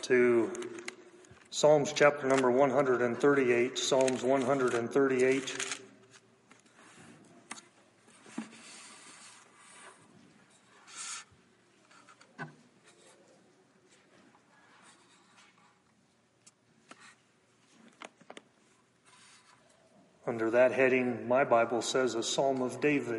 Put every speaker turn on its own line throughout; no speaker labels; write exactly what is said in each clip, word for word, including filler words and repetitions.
to Psalms chapter number one hundred thirty-eight, Psalms one hundred thirty-eight. Under that heading, my Bible says a Psalm of David.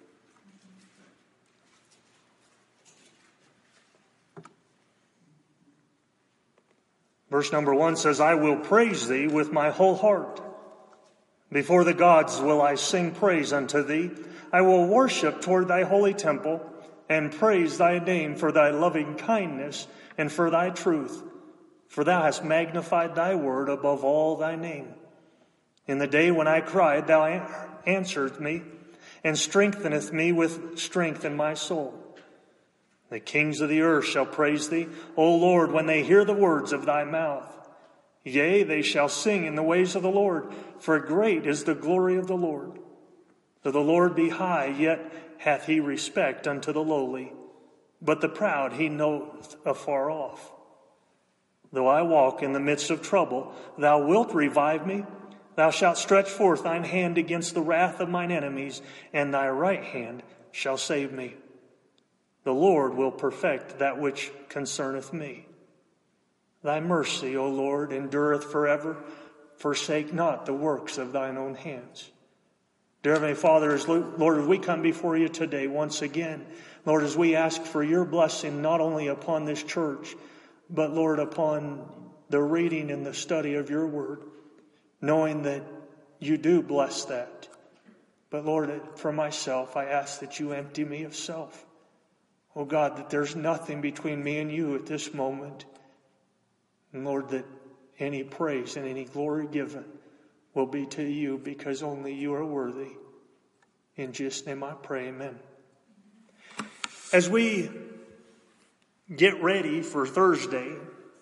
Verse number one says, I will praise thee with my whole heart. Before the gods will I sing praise unto thee. I will worship toward thy holy temple and praise thy name for thy loving kindness and for thy truth. For thou hast magnified thy word above all thy name. In the day when I cried, thou answered me and strengtheneth me with strength in my soul. The kings of the earth shall praise thee, O Lord, when they hear the words of thy mouth. Yea, they shall sing in the ways of the Lord, for great is the glory of the Lord. Though the Lord be high, yet hath he respect unto the lowly, but the proud he knoweth afar off. Though I walk in the midst of trouble, thou wilt revive me. Thou shalt stretch forth thine hand against the wrath of mine enemies, and thy right hand shall save me. The Lord will perfect that which concerneth me. Thy mercy, O Lord, endureth forever. Forsake not the works of thine own hands. Dear Heavenly Father, as Lord, as we come before you today once again, Lord, as we ask for your blessing not only upon this church, but Lord, upon the reading and the study of your word, knowing that you do bless that. But Lord, for myself, I ask that you empty me of self. Oh God, that there's nothing between me and you at this moment. And Lord, that any praise and any glory given will be to you because only you are worthy. In Jesus' name I pray, amen. As we get ready for Thursday,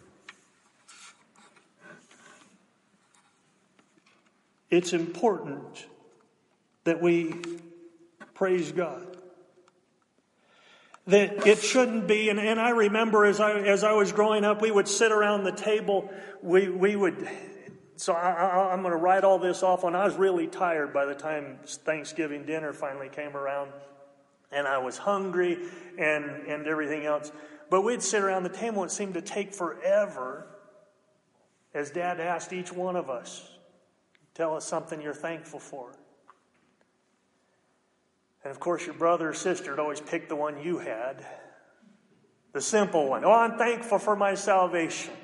it's important that we praise God. That it shouldn't be, and, and I remember as I as I was growing up, we would sit around the table, we we would, so I, I, I'm going to write all this off when I was really tired by the time Thanksgiving dinner finally came around, and I was hungry and, and everything else. But we'd sit around the table, it seemed to take forever as Dad asked each one of us, tell us something you're thankful for. And of course, your brother or sister would always pick the one you had. The simple one. Oh, I'm thankful for my salvation.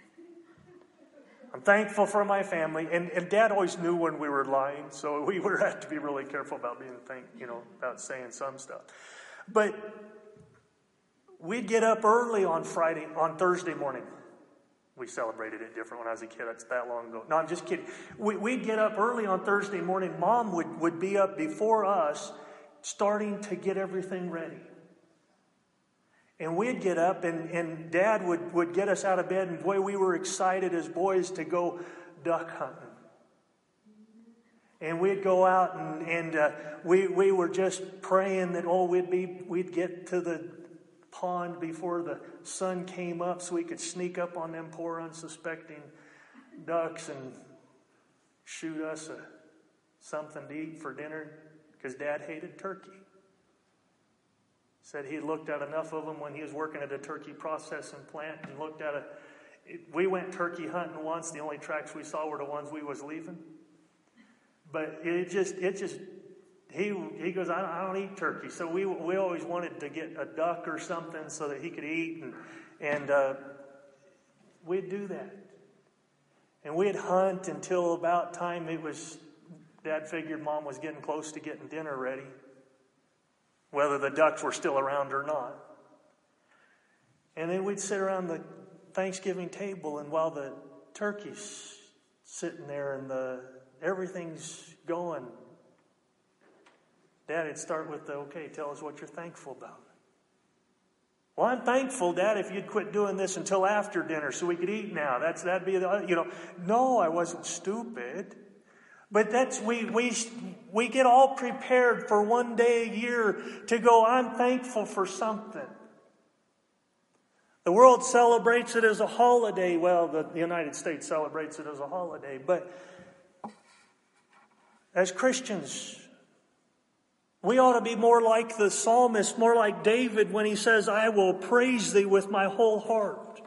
I'm thankful for my family. And, and Dad always knew when we were lying, so we were had to be really careful about being thank, you know, about saying some stuff. But we'd get up early on Friday, on Thursday morning. We celebrated it different when I was a kid. That's that long ago. No, I'm just kidding. We, we'd get up early on Thursday morning. Mom would, would be up before us, starting to get everything ready. And we'd get up and, and Dad would, would get us out of bed, and boy, we were excited as boys to go duck hunting. And we'd go out and, and uh, we, we were just praying that, oh, we'd be we'd get to the pond before the sun came up so we could sneak up on them poor unsuspecting ducks and shoot us a, something to eat for dinner. Because Dad hated turkey. Said he looked at enough of them when he was working at a turkey processing plant and looked at it. We went turkey hunting once. The only tracks we saw were the ones we was leaving. But it just, it just, he he goes, I don't, I don't eat turkey. So we we always wanted to get a duck or something so that he could eat. And, and uh, we'd do that. And we'd hunt until about time it was... Dad figured Mom was getting close to getting dinner ready, whether the ducks were still around or not. And then we'd sit around the Thanksgiving table, and while the turkey's sitting there and the everything's going, Dad would start with the, okay, tell us what you're thankful about. Well, I'm thankful, Dad, if you'd quit doing this until after dinner so we could eat now. That's that'd be the, you know. No, I wasn't stupid. But that's we we we get all prepared for one day a year to go, I'm thankful for something. The The world celebrates it as a holiday. Well, the United States celebrates it as a holiday. But as Christians, we ought to be more like the psalmist, more like David when he says, I will praise thee with my whole heart.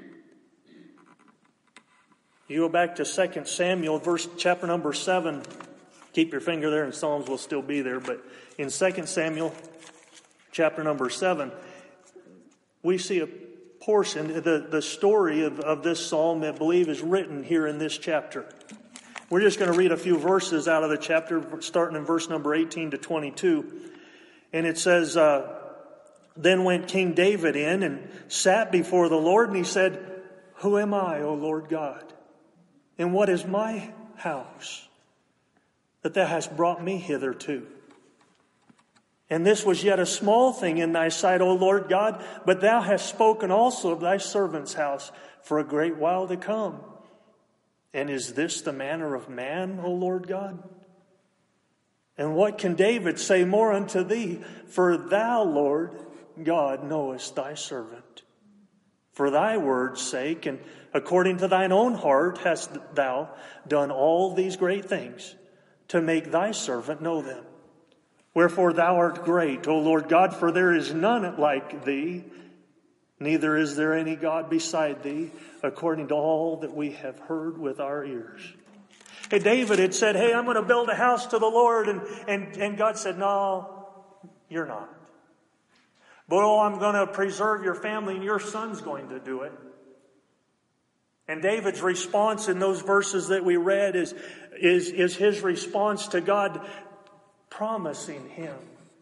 You go back to Second Samuel, verse chapter number seven. Keep your finger there, and Psalms will still be there. But in Second Samuel, chapter number seven, we see a portion, the, the story of, of this psalm, I believe, is written here in this chapter. We're just going to read a few verses out of the chapter, starting in verse number eighteen to twenty-two. And it says, uh, Then went King David in and sat before the Lord, and he said, Who am I, O Lord God? And what is my house that thou hast brought me hitherto? And this was yet a small thing in thy sight, O Lord God, but thou hast spoken also of thy servant's house for a great while to come. And is this the manner of man, O Lord God? And what can David say more unto thee? For thou, Lord God, knowest thy servant. For thy word's sake, and according to thine own heart, hast thou done all these great things to make thy servant know them. Wherefore thou art great, O Lord God, for there is none like thee, neither is there any God beside thee, according to all that we have heard with our ears. Hey, David had said, hey, I'm going to build a house to the Lord. And, and, and God said, no, you're not. But oh, I'm going to preserve your family, and your son's going to do it. And David's response in those verses that we read is, is, is his response to God promising him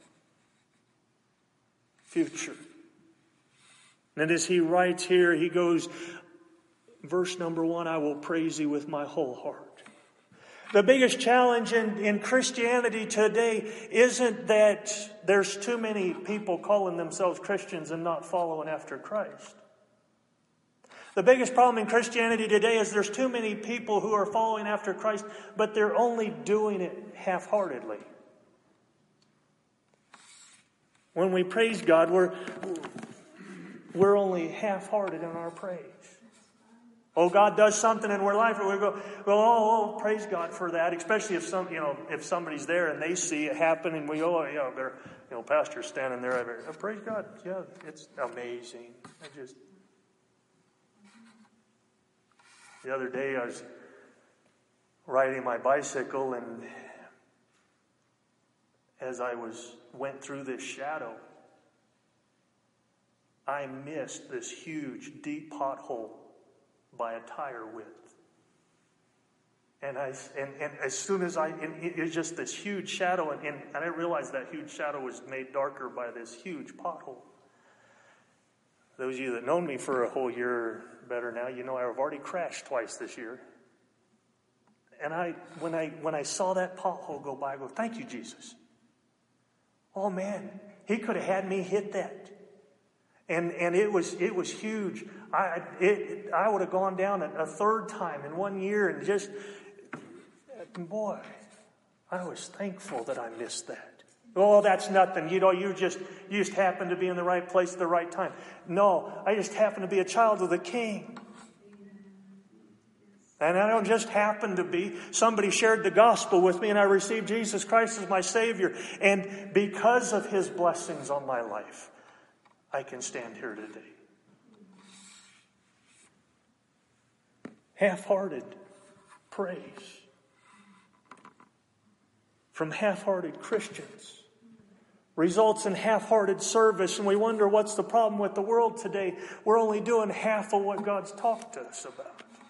future. And as he writes here, he goes, verse number one, I will praise thee with my whole heart. The biggest challenge in, in Christianity today isn't that there's too many people calling themselves Christians and not following after Christ. The biggest problem in Christianity today is there's too many people who are following after Christ, but they're only doing it half-heartedly. When we praise God, we're, we're only half-hearted in our praise. Oh, God does something in our life, and we go, well, oh, oh, praise God for that. Especially if some, you know, if somebody's there and they see it happen, and we go, oh, yeah, they're, you know, pastor's standing there. Oh, praise God, yeah, it's amazing. I just the other day I was riding my bicycle, and as I was went through this shadow, I missed this huge, deep pothole by a tire width. And I and, and as soon as I, and it was just this huge shadow, and, and, and I realized that huge shadow was made darker by this huge pothole. Those of you that known me for a whole year better now, you know I've already crashed twice this year. And I, when I when I saw that pothole go by, I go, thank you, Jesus. Oh man, he could have had me hit that. And and it was it was huge. I it, I would have gone down a, a third time in one year, and just boy, I was thankful that I missed that. Oh, that's nothing. You know, you just you just happened to be in the right place at the right time. No, I just happened to be a child of the King. And I don't just happen to be. Somebody shared the gospel with me, and I received Jesus Christ as my Savior. And because of His blessings on my life, I can stand here today. Half-hearted praise from half-hearted Christians results in half-hearted service, and we wonder what's the problem with the world today. We're only doing half of what God's talked to us about.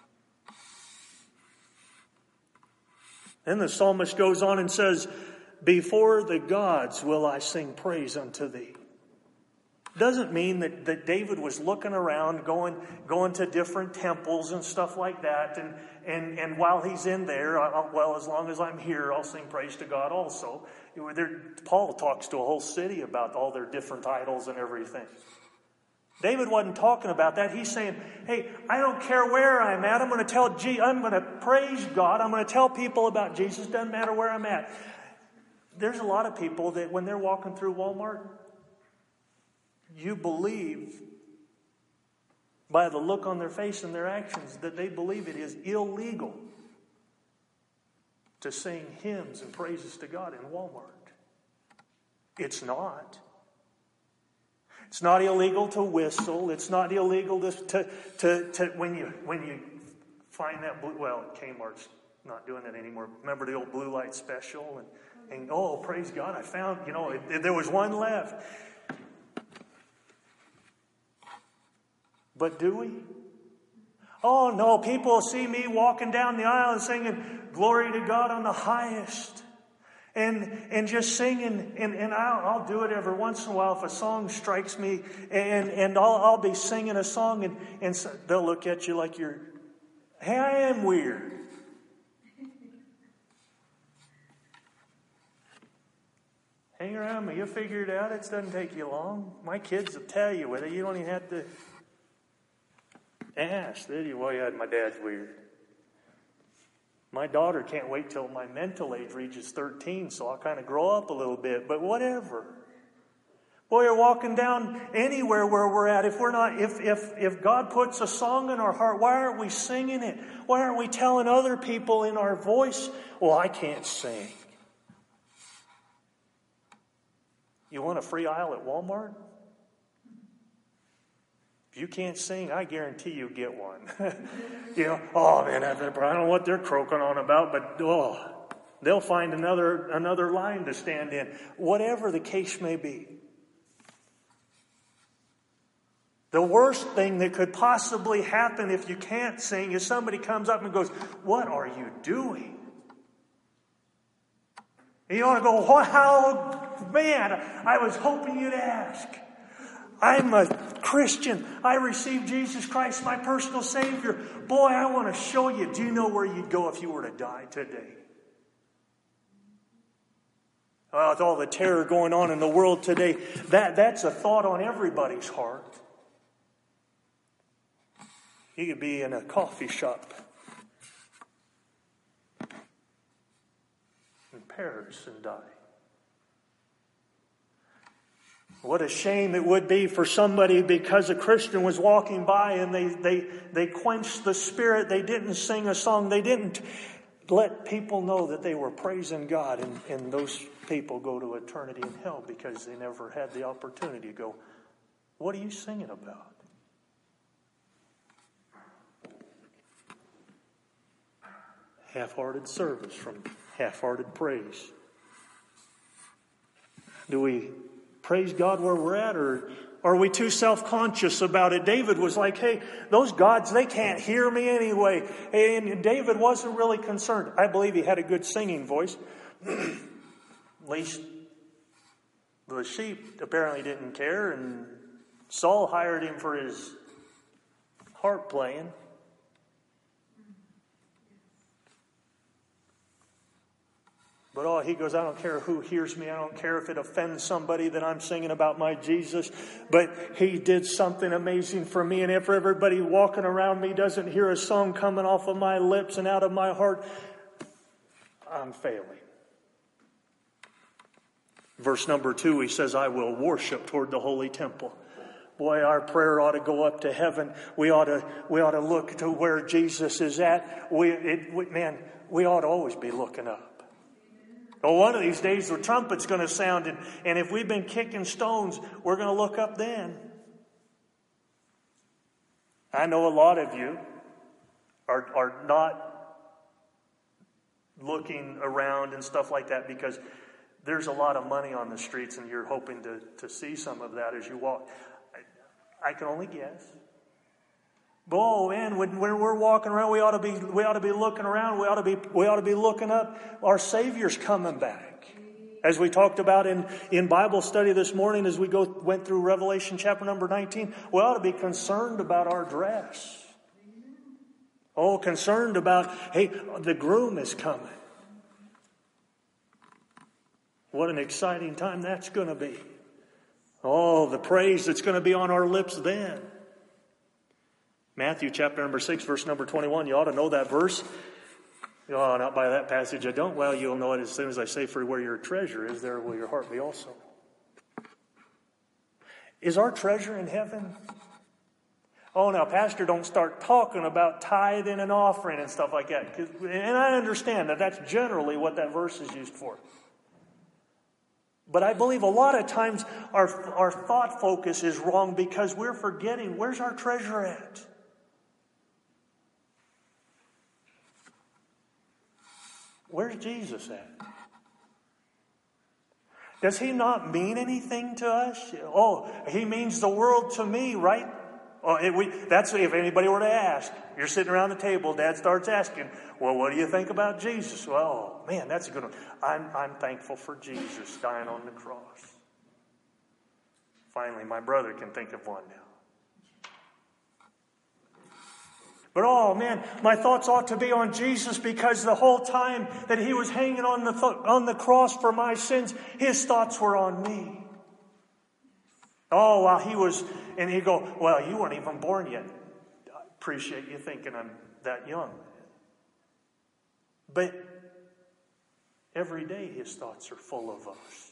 Then the psalmist goes on and says, before the gods will I sing praise unto thee. Doesn't mean that, that David was looking around, going going to different temples and stuff like that. And and, and while he's in there, I'll, well, as long as I'm here, I'll sing praise to God also. There, Paul talks to a whole city about all their different idols and everything. David wasn't talking about that. He's saying, hey, I don't care where I'm at. I'm going to tell G- I'm going to praise God. I'm going to tell people about Jesus. Doesn't matter where I'm at. There's a lot of people that when they're walking through Walmart, you believe by the look on their face and their actions, that they believe it is illegal to sing hymns and praises to God in Walmart. It's not. It's not illegal to whistle. It's not illegal to, to, to, to when you when you find that blue, well, Kmart's not doing it anymore. Remember the old blue light special? And, and oh, praise God, I found, you know, it, there was one left. But do we? Oh, no, people see me walking down the aisle and singing, glory to God on the highest. And and just singing, and, and I'll, I'll do it every once in a while if a song strikes me, and, and I'll, I'll be singing a song, and, and so they'll look at you like you're, hey, I am weird. Hang around me, you'll figure it out. It doesn't take you long. My kids will tell you whether you don't even have to ask, do you? Well, yeah, my dad's weird. My daughter can't wait till my mental age reaches thirteen, so I'll kind of grow up a little bit, but whatever. Boy, you're walking down anywhere where we're at. If we're not, if, if, if God puts a song in our heart, why aren't we singing it? Why aren't we telling other people in our voice, well, I can't sing. You want a free aisle at Walmart? If you can't sing, I guarantee you get one. You know, oh man, I don't know what they're croaking on about, but oh, they'll find another another line to stand in. Whatever the case may be. The worst thing that could possibly happen if you can't sing is somebody comes up and goes, what are you doing? And you ought to go, wow, man, I was hoping you'd ask. I'm a Christian. I received Jesus Christ, my personal Savior. Boy, I want to show you. Do you know where you'd go if you were to die today? Well, with all the terror going on in the world today, that, that's a thought on everybody's heart. You could be in a coffee shop in Paris and die. What a shame it would be for somebody because a Christian was walking by and they, they, they quenched the Spirit. They didn't sing a song. They didn't let people know that they were praising God. And, and those people go to eternity in hell because they never had the opportunity to go, what are you singing about? Half-hearted service from half-hearted praise. Do we praise God where we're at, or are we too self-conscious about it? David was like, hey, those gods, they can't hear me anyway. And David wasn't really concerned. I believe he had a good singing voice. At least the sheep apparently didn't care, and Saul hired him for his harp playing. But oh, he goes, I don't care who hears me. I don't care if it offends somebody that I'm singing about my Jesus. But he did something amazing for me. And if everybody walking around me doesn't hear a song coming off of my lips and out of my heart, I'm failing. Verse number two, he says, I will worship toward the holy temple. Boy, our prayer ought to go up to heaven. We ought to, we ought to look to where Jesus is at. We, it, we, man, we ought to always be looking up. Well, one of these days the trumpet's going to sound, and, and if we've been kicking stones, we're going to look up then. I know a lot of you are, are not looking around and stuff like that because there's a lot of money on the streets and you're hoping to, to see some of that as you walk. I, I can only guess. But oh man, when, when we're walking around, we ought to be we ought to be looking around. We ought to be we ought to be looking up. Our Savior's coming back, as we talked about in, in Bible study this morning. As we go went through Revelation chapter number nineteen, we ought to be concerned about our dress. Oh, concerned about hey, the groom is coming. What an exciting time that's going to be! Oh, the praise that's going to be on our lips then. Matthew chapter number six, verse number twenty-one. You ought to know that verse. Oh, not by that passage I don't. Well, you'll know it as soon as I say, for where your treasure is, there will your heart be also. Is our treasure in heaven? Oh, now, Pastor, don't start talking about tithing and offering and stuff like that. And I understand that that's generally what that verse is used for. But I believe a lot of times our, our thought focus is wrong because we're forgetting, where's our treasure at? Where's Jesus at? Does he not mean anything to us? Oh, he means the world to me, right? Oh, it, we, that's if anybody were to ask. You're sitting around the table, Dad starts asking, well, what do you think about Jesus? Well, oh, man, that's a good one. I'm, I'm thankful for Jesus dying on the cross. Finally, my brother can think of one now. But oh man, my thoughts ought to be on Jesus because the whole time that he was hanging on the th- on the cross for my sins, his thoughts were on me. Oh, while he was, and he'd go, well, you weren't even born yet. I appreciate you thinking I'm that young. But every day his thoughts are full of us.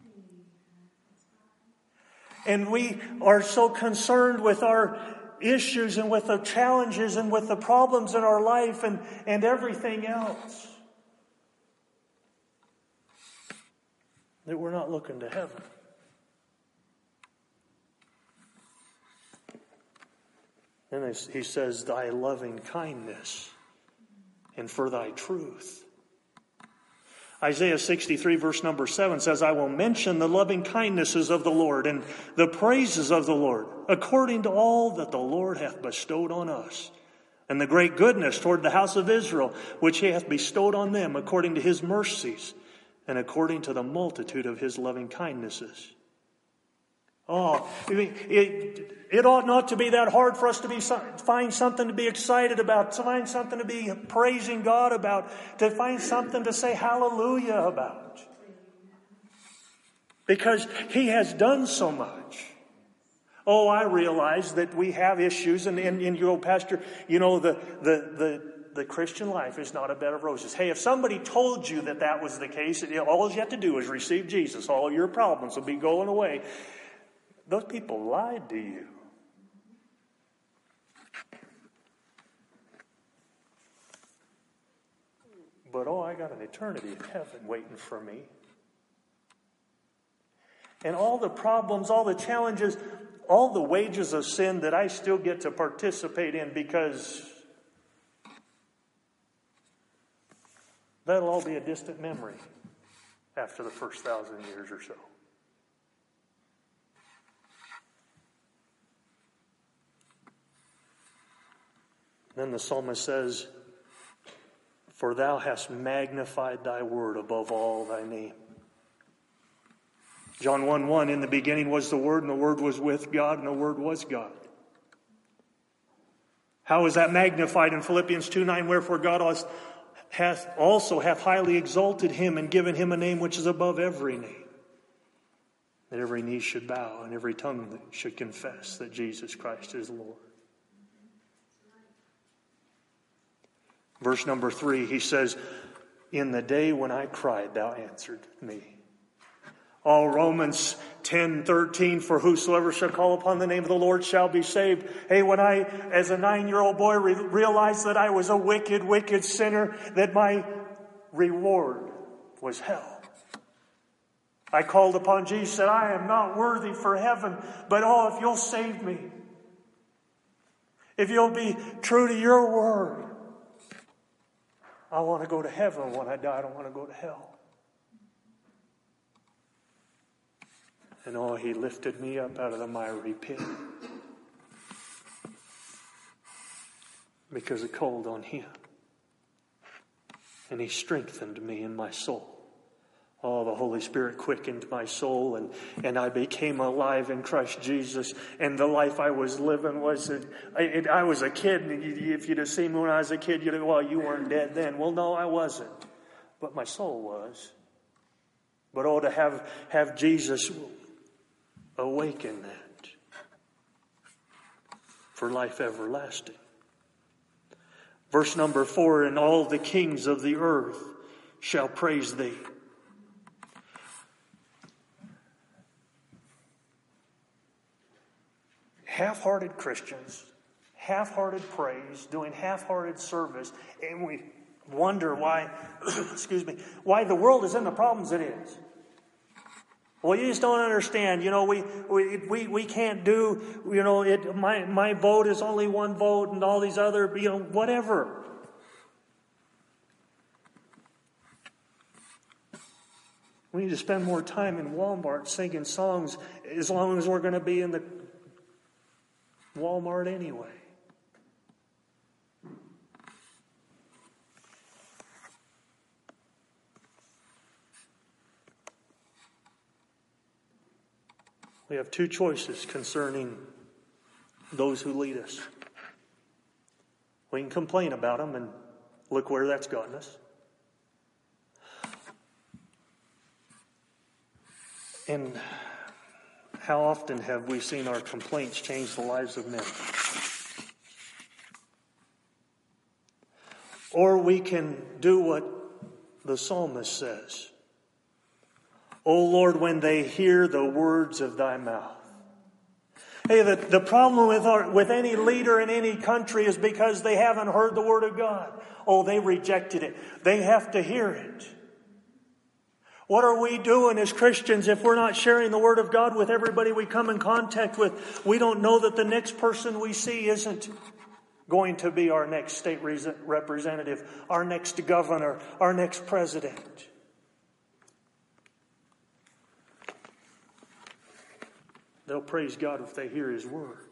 And we are so concerned with our issues and with the challenges and with the problems in our life and, and everything else that we're not looking to heaven. And he says, thy loving kindness and for thy truth. Isaiah sixty-three verse number seven says, I will mention the loving kindnesses of the Lord and the praises of the Lord, according to all that the Lord hath bestowed on us, and the great goodness toward the house of Israel, which he hath bestowed on them, according to his mercies, and according to the multitude of his loving kindnesses. Oh, it, it ought not to be that hard for us to be find something to be excited about, to find something to be praising God about, to find something to say hallelujah about. Because he has done so much. Oh, I realize that we have issues, and, and, and you go, Pastor, you know, the, the, the, the Christian life is not a bed of roses. Hey, if somebody told you that that was the case, all you have to do is receive Jesus. All your problems will be going away. Those people lied to you. But oh, I got an eternity in heaven waiting for me. And all the problems, all the challenges, all the wages of sin that I still get to participate in, because that'll all be a distant memory after the first thousand years or so. Then the psalmist says, for thou hast magnified thy word above all thy name. John one one, in the beginning was the Word, and the Word was with God, and the Word was God. How is that magnified in Philippians two nine? Wherefore God hath also hath highly exalted him and given him a name which is above every name, that every knee should bow and every tongue should confess that Jesus Christ is Lord. Verse number three, he says, in the day when I cried, thou answered me. Oh, Romans ten thirteen, for whosoever shall call upon the name of the Lord shall be saved. Hey, when I, as a nine-year-old boy, re- realized that I was a wicked, wicked sinner, that my reward was hell. I called upon Jesus, said, I am not worthy for heaven, but oh, if you'll save me, if you'll be true to your word, I want to go to heaven when I die. I don't want to go to hell. And oh, he lifted me up out of the miry pit because I called on him. And he strengthened me in my soul. Oh, the Holy Spirit quickened my soul, and, and I became alive in Christ Jesus. And the life I was living was, a, it, I was a kid. And if you'd have seen me when I was a kid, you'd have, well, you weren't dead then. Well, no, I wasn't. But my soul was. But oh, to have, have Jesus awaken that for life everlasting. Verse number four, and all the kings of the earth shall praise thee. Half-hearted Christians half-hearted praise, doing half-hearted service, and we wonder why, excuse me, why the world is in the problems it is. Well, you just don't understand. You know, we we we, we can't do, you know, it. My, my vote is only one vote and all these other, you know, whatever. We need to spend more time in Walmart singing songs as long as we're going to be in the Walmart anyway. We have two choices concerning those who lead us. We can complain about them, and look where that's gotten us. And how often have we seen our complaints change the lives of men? Or we can do what the psalmist says. O Lord, when they hear the words of thy mouth. Hey, the, the problem with our, with any leader in any country is because they haven't heard the word of God. Oh, they rejected it. They have to hear it. What are we doing as Christians if we're not sharing the word of God with everybody we come in contact with? We don't know that the next person we see isn't going to be our next state representative, our next governor, our next president. They'll praise God if they hear His word.